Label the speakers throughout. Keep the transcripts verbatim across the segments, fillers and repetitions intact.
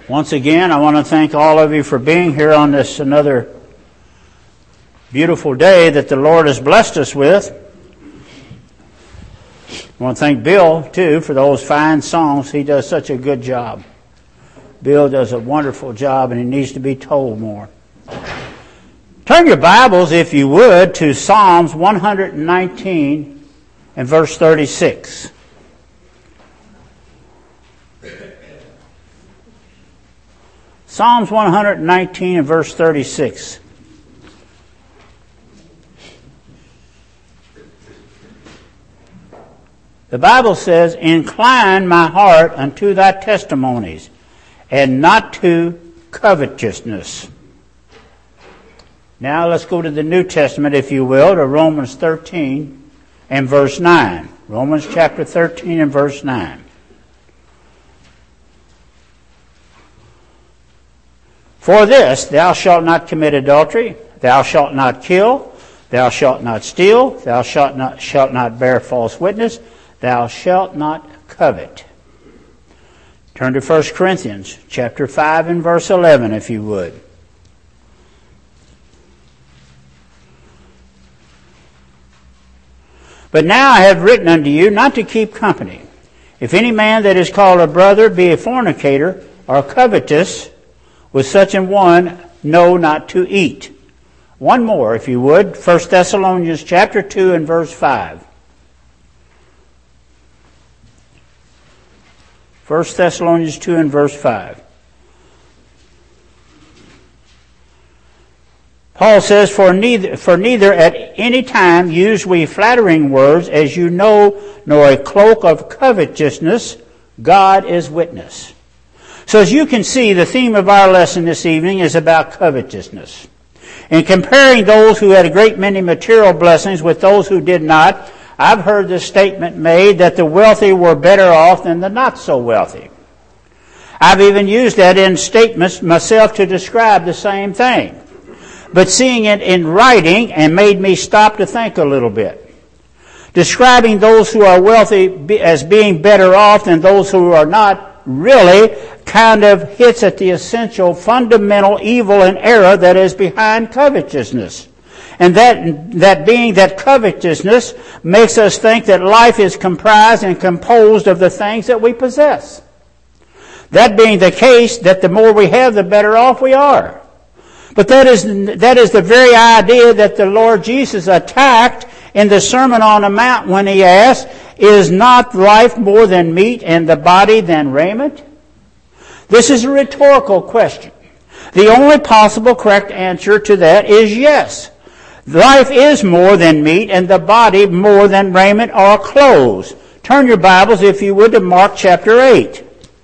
Speaker 1: Once again, I want to thank all of you for being here on this another beautiful day that the Lord has blessed us with. I want to thank Bill, too, for those fine songs. He does such a good job. Bill does a wonderful job, and he needs to be told more. Turn your Bibles, if you would, to Psalms one nineteen and verse thirty-six. Psalms one nineteen and verse thirty-six. The Bible says, "Incline my heart unto thy testimonies, and not to covetousness." Now let's go to the New Testament, if you will, to Romans thirteen and verse nine. Romans chapter thirteen and verse nine. "For this, thou shalt not commit adultery, thou shalt not kill, thou shalt not steal, thou shalt not, shalt not bear false witness, thou shalt not covet." Turn to First Corinthians chapter five and verse eleven, if you would. "But now I have written unto you not to keep company. If any man that is called a brother be a fornicator or covetous, with such an one know not to eat." One more, if you would. First Thessalonians chapter two and verse five. First Thessalonians two and verse five. Paul says, For neither, for neither at any time use we flattering words, as you know, nor a cloak of covetousness. God is witness. So as you can see, the theme of our lesson this evening is about covetousness. In comparing those who had a great many material blessings with those who did not, I've heard this statement made that the wealthy were better off than the not so wealthy. I've even used that in statements myself to describe the same thing. But seeing it in writing and made me stop to think a little bit. Describing those who are wealthy as being better off than those who are not really kind of hits at the essential fundamental evil and error that is behind covetousness. And that, that being that covetousness makes us think that life is comprised and composed of the things that we possess. That being the case, that the more we have, the better off we are. But that is, that is the very idea that the Lord Jesus attacked in the Sermon on the Mount when he asked, "Is not life more than meat and the body than raiment?" This is a rhetorical question. The only possible correct answer to that is yes. Life is more than meat and the body more than raiment or clothes. Turn your Bibles, if you would, to Mark chapter eight.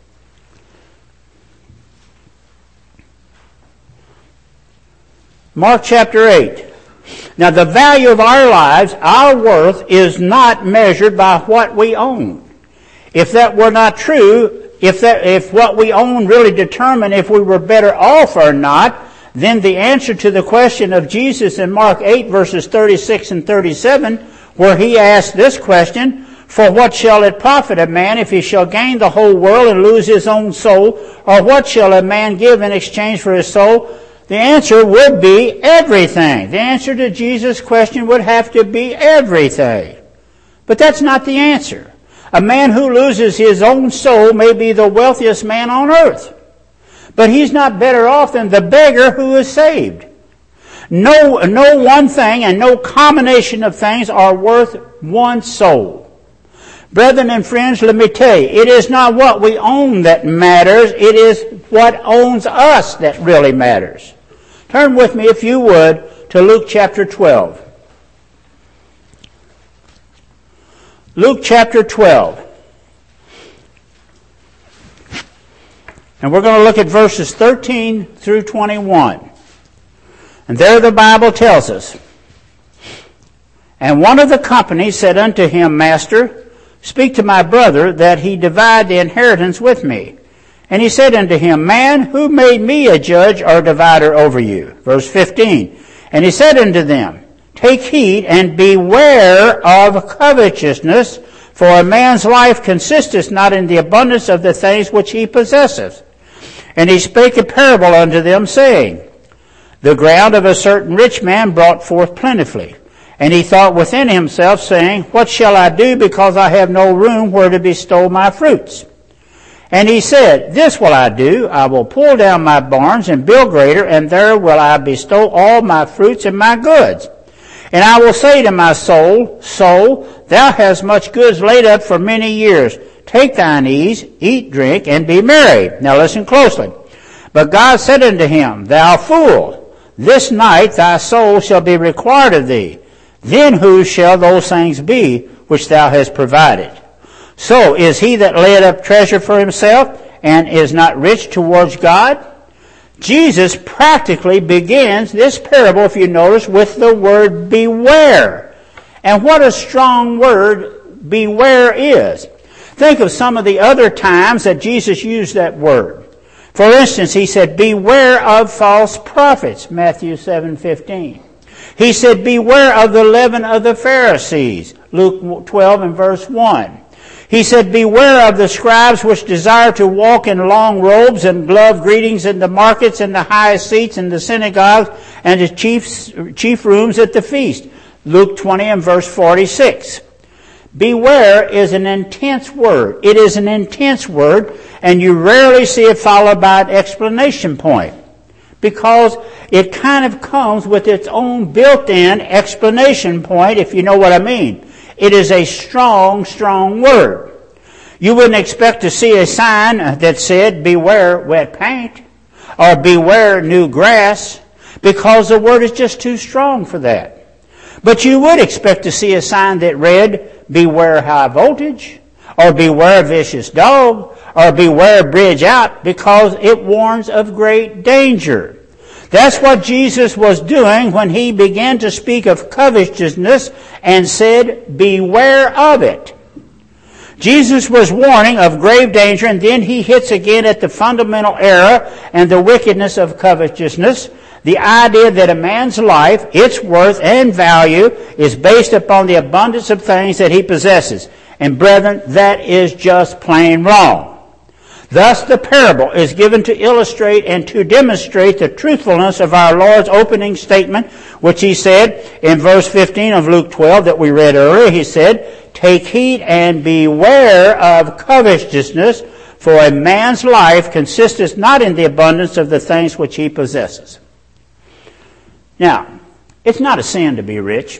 Speaker 1: Mark chapter eight. Now, the value of our lives, our worth, is not measured by what we own. If that were not true, if that, if what we own really determined if we were better off or not, then the answer to the question of Jesus in Mark eight verses thirty-six and thirty-seven, where he asked this question, "For what shall it profit a man if he shall gain the whole world and lose his own soul? Or what shall a man give in exchange for his soul?" The answer would be everything. The answer to Jesus' question would have to be everything. But that's not the answer. A man who loses his own soul may be the wealthiest man on earth. But he's not better off than the beggar who is saved. No, no one thing and no combination of things are worth one soul. Brethren and friends, let me tell you, it is not what we own that matters. It is what owns us that really matters. Turn with me, if you would, to Luke chapter twelve. Luke chapter twelve. And we're going to look at verses thirteen through twenty-one. And there the Bible tells us, "And one of the company said unto him, Master, speak to my brother that he divide the inheritance with me. And he said unto him, Man, who made me a judge or divider over you?" Verse fifteen. "And he said unto them, Take heed and beware of covetousness, for a man's life consisteth not in the abundance of the things which he possesseth. And he spake a parable unto them, saying, The ground of a certain rich man brought forth plentifully. And he thought within himself, saying, What shall I do, because I have no room where to bestow my fruits? And he said, This will I do, I will pull down my barns and build greater, and there will I bestow all my fruits and my goods. And I will say to my soul, Soul, thou hast much goods laid up for many years. Take thine ease, eat, drink, and be merry. Now listen closely. But God said unto him, Thou fool, this night thy soul shall be required of thee. Then whose shall those things be which thou hast provided? So is he that layeth up treasure for himself and is not rich towards God? Jesus practically begins this parable, if you notice, with the word beware. And what a strong word beware is. Think of some of the other times that Jesus used that word. For instance, he said, Beware of false prophets, Matthew seven fifteen. He said, Beware of the leaven of the Pharisees, Luke twelve and verse one. He said, Beware of the scribes which desire to walk in long robes and glove greetings in the markets and the high seats in the synagogues and the chief, chief rooms at the feast. Luke twenty and verse forty-six. Beware is an intense word. It is an intense word, and you rarely see it followed by an explanation point, because it kind of comes with its own built-in explanation point, if you know what I mean. It is a strong, strong word. You wouldn't expect to see a sign that said, Beware wet paint, or Beware new grass, because the word is just too strong for that. But you would expect to see a sign that read, Beware high voltage, or Beware vicious dog, or Beware bridge out, because it warns of great danger. That's what Jesus was doing when he began to speak of covetousness and said, Beware of it. Jesus was warning of grave danger, and then he hits again at the fundamental error and the wickedness of covetousness. The idea that a man's life, its worth and value, is based upon the abundance of things that he possesses. And brethren, that is just plain wrong. Thus the parable is given to illustrate and to demonstrate the truthfulness of our Lord's opening statement, which he said in verse fifteen of Luke twelve that we read earlier. He said, Take heed and beware of covetousness, for a man's life consisteth not in the abundance of the things which he possesses. Now, it's not a sin to be rich.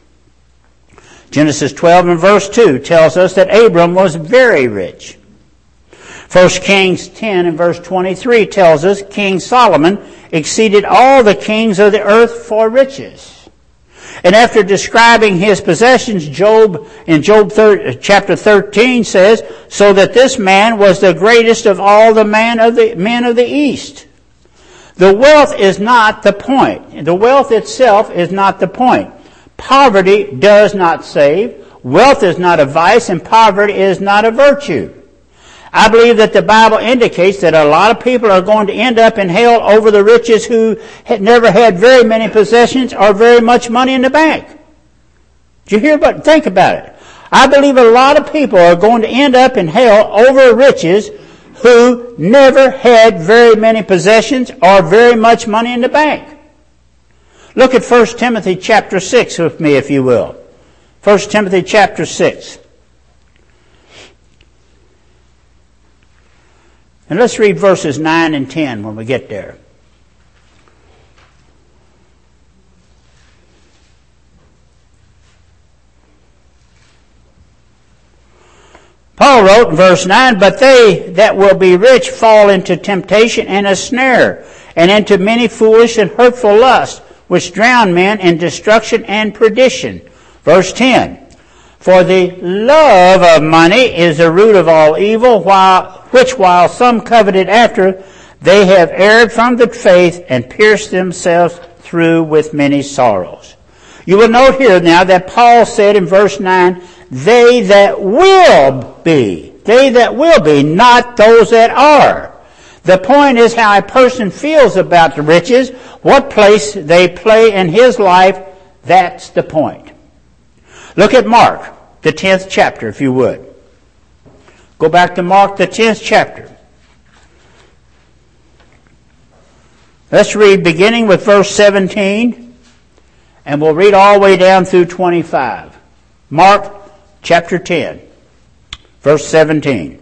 Speaker 1: Genesis twelve and verse two tells us that Abram was very rich. First Kings ten and verse twenty-three tells us King Solomon exceeded all the kings of the earth for riches. And after describing his possessions, Job in Job chapter thirteen says, So that this man was the greatest of all the man of the men of the East. The wealth is not the point. The wealth itself is not the point. Poverty does not save. Wealth is not a vice, and poverty is not a virtue. I believe that the Bible indicates that a lot of people are going to end up in hell over the riches who had never had very many possessions or very much money in the bank. Did you hear about it? Think about it. I believe a lot of people are going to end up in hell over riches who never had very many possessions or very much money in the bank. Look at First Timothy chapter six with me, if you will. First Timothy chapter six. And let's read verses nine and ten when we get there. Paul wrote in verse nine, But they that will be rich fall into temptation and a snare, and into many foolish and hurtful lusts, which drown men in destruction and perdition. Verse ten, For the love of money is the root of all evil, while, which while some coveted after, they have erred from the faith and pierced themselves through with many sorrows. You will note here now that Paul said in verse nine, They that will be. They that will be, not those that are. The point is how a person feels about the riches, what place they play in his life. That's the point. Look at Mark, the tenth chapter, if you would. Go back to Mark, the tenth chapter. Let's read beginning with verse seventeen, and we'll read all the way down through twenty-five. Mark chapter ten, verse seventeen.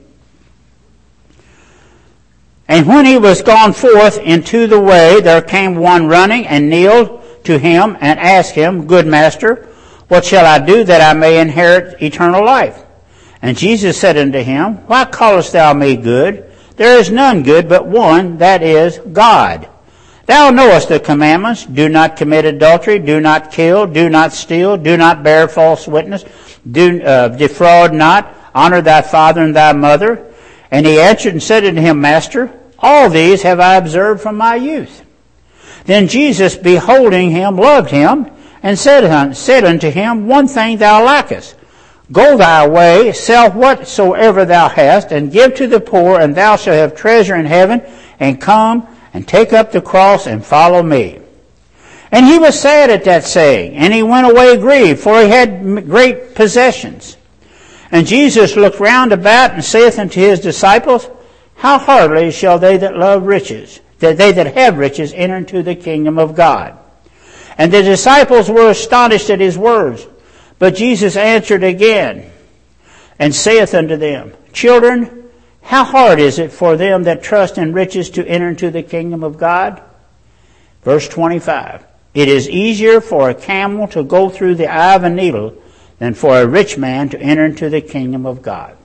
Speaker 1: And when he was gone forth into the way, there came one running and kneeled to him and asked him, Good master, what shall I do that I may inherit eternal life? And Jesus said unto him, Why callest thou me good? There is none good but one, that is, God. Thou knowest the commandments, do not commit adultery, do not kill, do not steal, do not bear false witness, do uh, defraud not, honor thy father and thy mother. And he answered and said unto him, Master, all these have I observed from my youth. Then Jesus, beholding him, loved him, and said, said unto him, One thing thou lackest. Go thy way, sell whatsoever thou hast, and give to the poor, and thou shalt have treasure in heaven, and come and take up the cross and follow me. And he was sad at that saying, and he went away grieved, for he had great possessions. And Jesus looked round about and saith unto his disciples, How hardly shall they that love riches, that they that have riches, enter into the kingdom of God? And the disciples were astonished at his words. But Jesus answered again, and saith unto them, Children, how hard is it for them that trust in riches to enter into the kingdom of God? Verse twenty-five. It is easier for a camel to go through the eye of a needle than for a rich man to enter into the kingdom of God.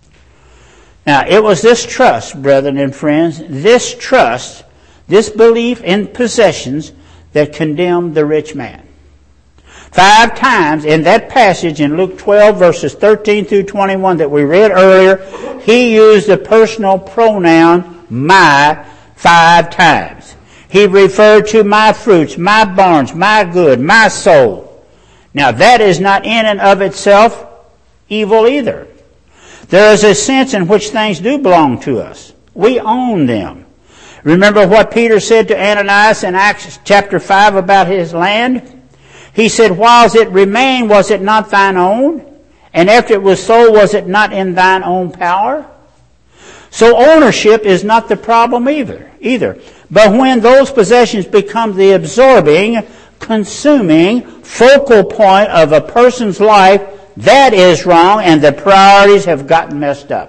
Speaker 1: Now, it was this trust, brethren and friends, this trust, this belief in possessions that condemned the rich man. Five times in that passage in Luke twelve, verses thirteen through twenty-one that we read earlier, he used the personal pronoun my five times. He referred to my fruits, my barns, my good, my soul. Now that is not in and of itself evil either. There is a sense in which things do belong to us. We own them. Remember what Peter said to Ananias in Acts chapter five about his land? He said, Whiles it remained, was it not thine own? And after it was sold, was it not in thine own power? So ownership is not the problem either. either. But when those possessions become the absorbing, consuming, focal point of a person's life, that is wrong, and the priorities have gotten messed up.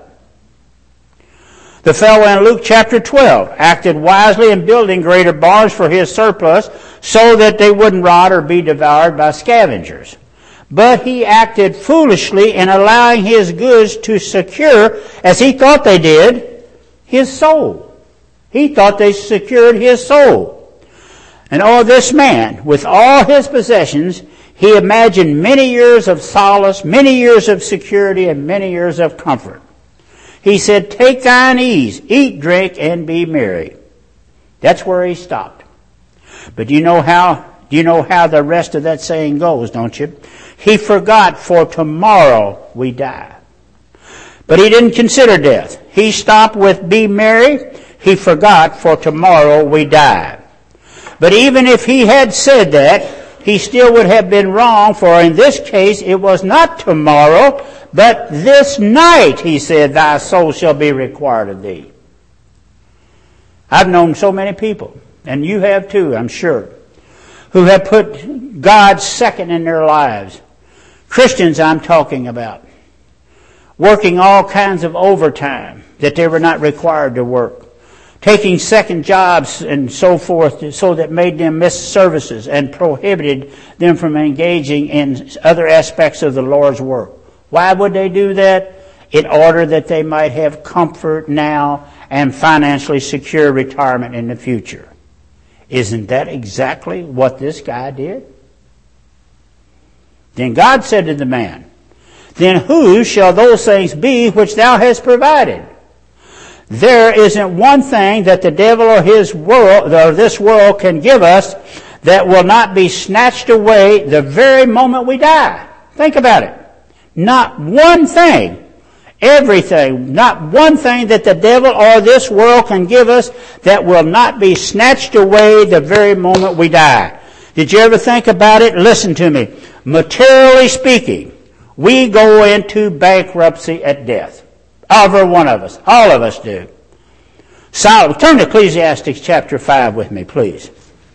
Speaker 1: The fellow in Luke chapter twelve acted wisely in building greater barns for his surplus so that they wouldn't rot or be devoured by scavengers. But he acted foolishly in allowing his goods to secure, as he thought they did, his soul. He thought they secured his soul. And oh, this man, with all his possessions, he imagined many years of solace, many years of security, and many years of comfort. He said, Take thine ease, eat, drink, and be merry. That's where he stopped. But do you know how, do you know how the rest of that saying goes, don't you? He forgot, for tomorrow we die. But he didn't consider death. He stopped with be merry. He forgot, for tomorrow we die. But even if he had said that, he still would have been wrong, for in this case it was not tomorrow, but this night, he said, thy soul shall be required of thee. I've known so many people, and you have too, I'm sure, who have put God second in their lives. Christians I'm talking about, working all kinds of overtime that they were not required to work, taking second jobs and so forth, so that made them miss services and prohibited them from engaging in other aspects of the Lord's work. Why would they do that? In order that they might have comfort now and financially secure retirement in the future. Isn't that exactly what this guy did? Then God said to the man, Then whose shall those things be which thou hast provided? There isn't one thing that the devil or his world or this world can give us that will not be snatched away the very moment we die. Think about it. Not one thing. Everything. Not one thing that the devil or this world can give us that will not be snatched away the very moment we die. Did you ever think about it? Listen to me. Materially speaking, we go into bankruptcy at death. Every one of us. All of us do. Solomon, turn to Ecclesiastes chapter five with me, please.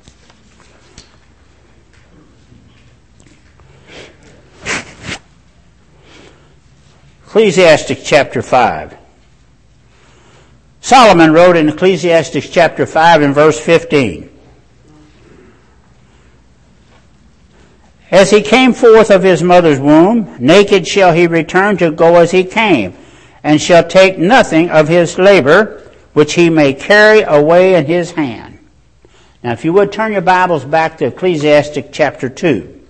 Speaker 1: Ecclesiastes chapter five. Solomon wrote in Ecclesiastes chapter five and verse fifteen. As he came forth of his mother's womb, naked shall he return to go as he came, and shall take nothing of his labor, which he may carry away in his hand. Now, if you would turn your Bibles back to Ecclesiastes chapter two.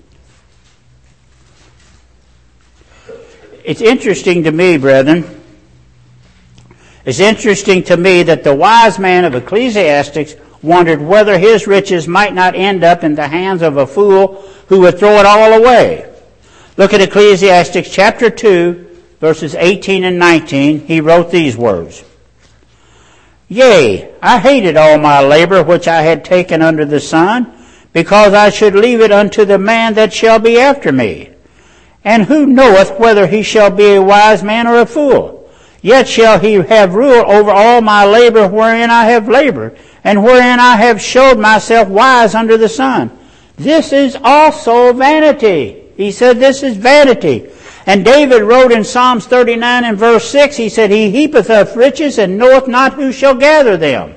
Speaker 1: It's interesting to me, brethren, it's interesting to me that the wise man of Ecclesiastes wondered whether his riches might not end up in the hands of a fool who would throw it all away. Look at Ecclesiastes chapter two, verses eighteen and nineteen. He wrote these words. Yea, I hated all my labor which I had taken under the sun, because I should leave it unto the man that shall be after me. And who knoweth whether he shall be a wise man or a fool? Yet shall he have rule over all my labor wherein I have labored, and wherein I have showed myself wise under the sun. This is also vanity. He said this is vanity. And David wrote in Psalms thirty-nine and verse six, he said, He heapeth up riches and knoweth not who shall gather them.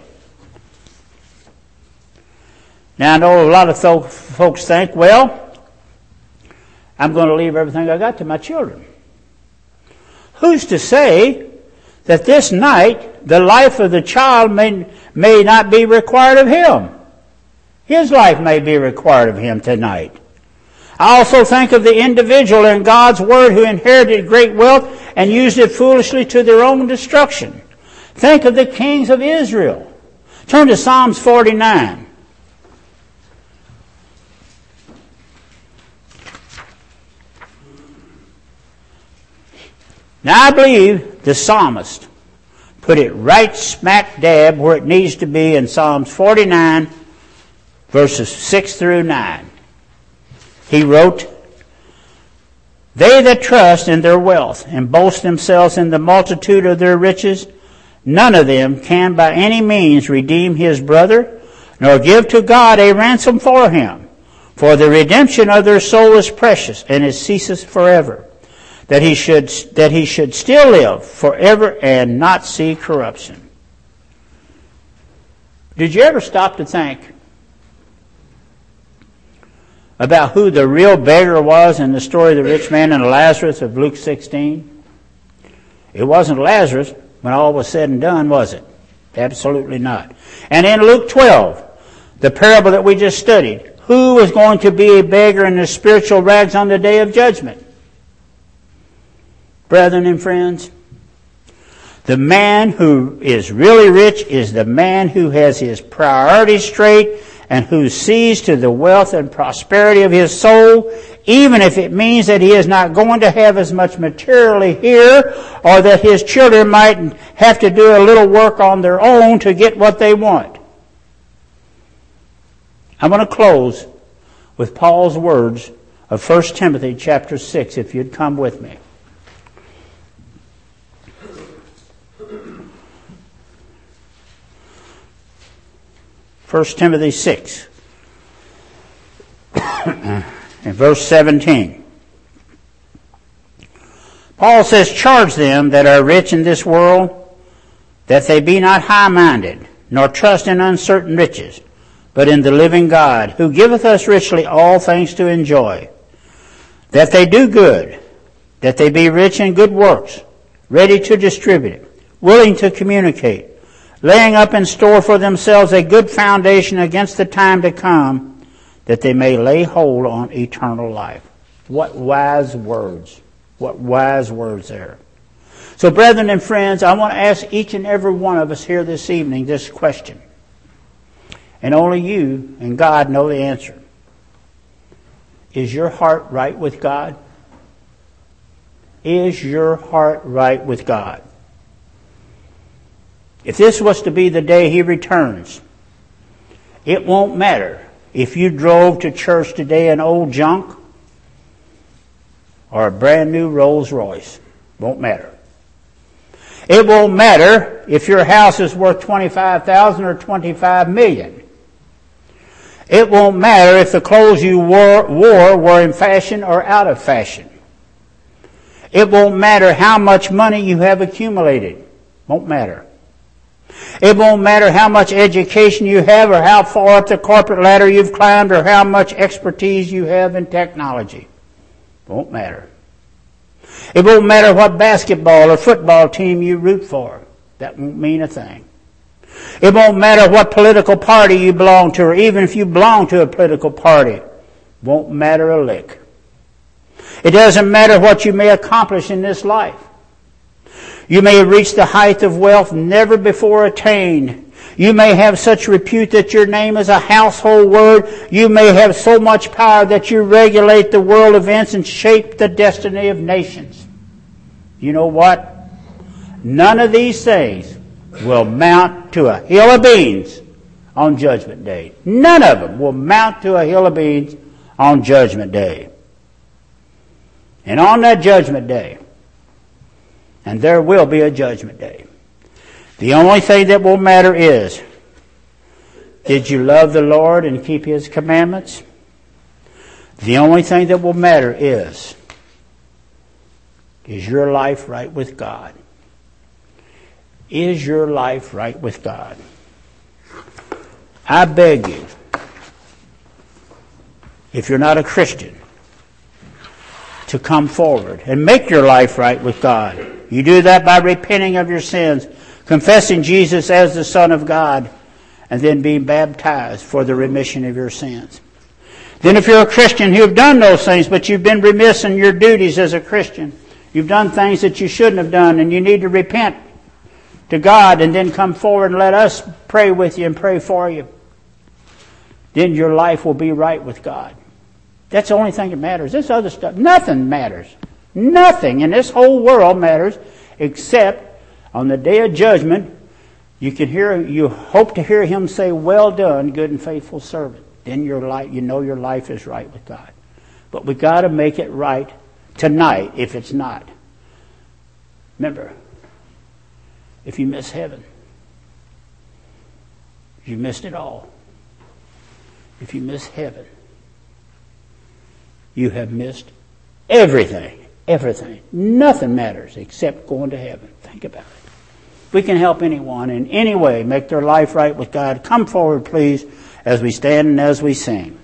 Speaker 1: Now I know a lot of th- folks think, well, I'm going to leave everything I got to my children. Who's to say that this night the life of the child may, may not be required of him? His life may be required of him tonight. I also think of the individual in God's Word who inherited great wealth and used it foolishly to their own destruction. Think of the kings of Israel. Turn to Psalms forty-nine. Now I believe the psalmist put it right smack dab where it needs to be in Psalms forty-nine, verses six through nine. He wrote, They that trust in their wealth and boast themselves in the multitude of their riches, none of them can by any means redeem his brother, nor give to God a ransom for him. For the redemption of their soul is precious, and it ceases forever. That he should, that he should still live forever and not see corruption. Did you ever stop to think about who the real beggar was in the story of the rich man and Lazarus of Luke sixteen? It wasn't Lazarus when all was said and done, was it? Absolutely not. And in Luke twelve, the parable that we just studied, who was going to be a beggar in the spiritual rags on the day of judgment? Brethren and friends, the man who is really rich is the man who has his priorities straight and who sees to the wealth and prosperity of his soul, even if it means that he is not going to have as much materially here, or that his children might have to do a little work on their own to get what they want. I'm going to close with Paul's words of First Timothy chapter six, if you'd come with me. First Timothy six, in verse seventeen. Paul says, Charge them that are rich in this world, that they be not high-minded, nor trust in uncertain riches, but in the living God, who giveth us richly all things to enjoy. That they do good, that they be rich in good works, ready to distribute it, willing to communicate, laying up in store for themselves a good foundation against the time to come, that they may lay hold on eternal life. What wise words. What wise words there. So, brethren and friends, I want to ask each and every one of us here this evening this question. And only you and God know the answer. Is your heart right with God? Is your heart right with God? If this was to be the day He returns, it won't matter if you drove to church today in old junk or a brand new Rolls Royce. Won't matter. It won't matter if your house is worth twenty-five thousand dollars or twenty-five million dollars. It won't matter if the clothes you wore, wore were in fashion or out of fashion. It won't matter how much money you have accumulated. Won't matter. It won't matter how much education you have or how far up the corporate ladder you've climbed or how much expertise you have in technology. Won't matter. It won't matter what basketball or football team you root for. That won't mean a thing. It won't matter what political party you belong to, or even if you belong to a political party. Won't matter a lick. It doesn't matter what you may accomplish in this life. You may have reached the height of wealth never before attained. You may have such repute that your name is a household word. You may have so much power that you regulate the world events and shape the destiny of nations. You know what? None of these things will mount to a hill of beans on Judgment Day. None of them will mount to a hill of beans on Judgment Day. And on that Judgment Day, and there will be a Judgment Day, the only thing that will matter is, did you love the Lord and keep His commandments? The only thing that will matter is, is your life right with God? Is your life right with God? I beg you, if you're not a Christian, to come forward and make your life right with God. You do that by repenting of your sins, confessing Jesus as the Son of God, and then being baptized for the remission of your sins. Then if you're a Christian who've done those things, but you've been remiss in your duties as a Christian, you've done things that you shouldn't have done, and you need to repent to God and then come forward and let us pray with you and pray for you, then your life will be right with God. That's the only thing that matters. This other stuff, nothing matters. Nothing in this whole world matters except on the day of judgment, you can hear, you hope to hear Him say, "Well done, good and faithful servant." Then your life, you know your life is right with God. But we got to make it right tonight if it's not. Remember, if you miss heaven, you missed it all. If you miss heaven, you have missed everything. Everything. Nothing matters except going to heaven. Think about it. We can help anyone in any way make their life right with God. Come forward, please, as we stand and as we sing.